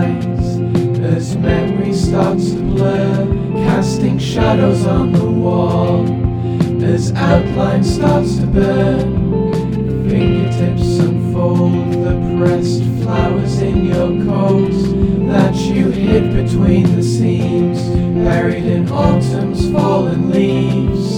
sighs as memory starts to blur, casting shadows on the wall as outline starts to burn. Fingertips unfold the pressed flowers in your coat that you hid between the seams, buried in autumn's fallen leaves.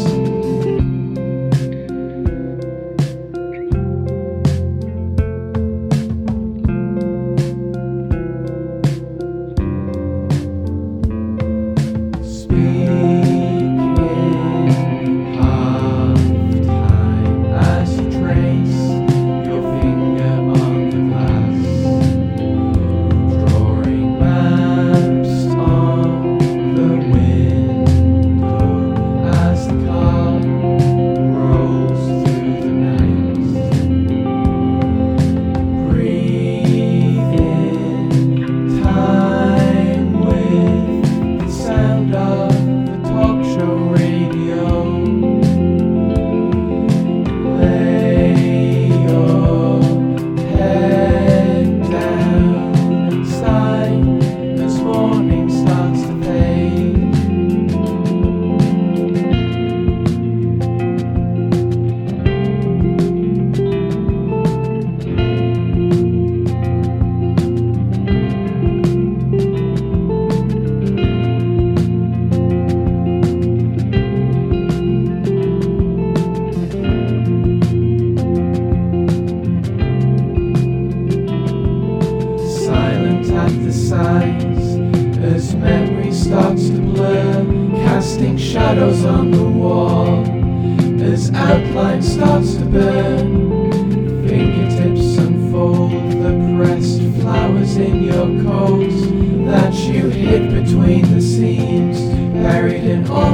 At the sighs as memory starts to blur, casting shadows on the wall as outline starts to burn. Fingertips unfold the pressed flowers in your coat that you hid between the seams, buried in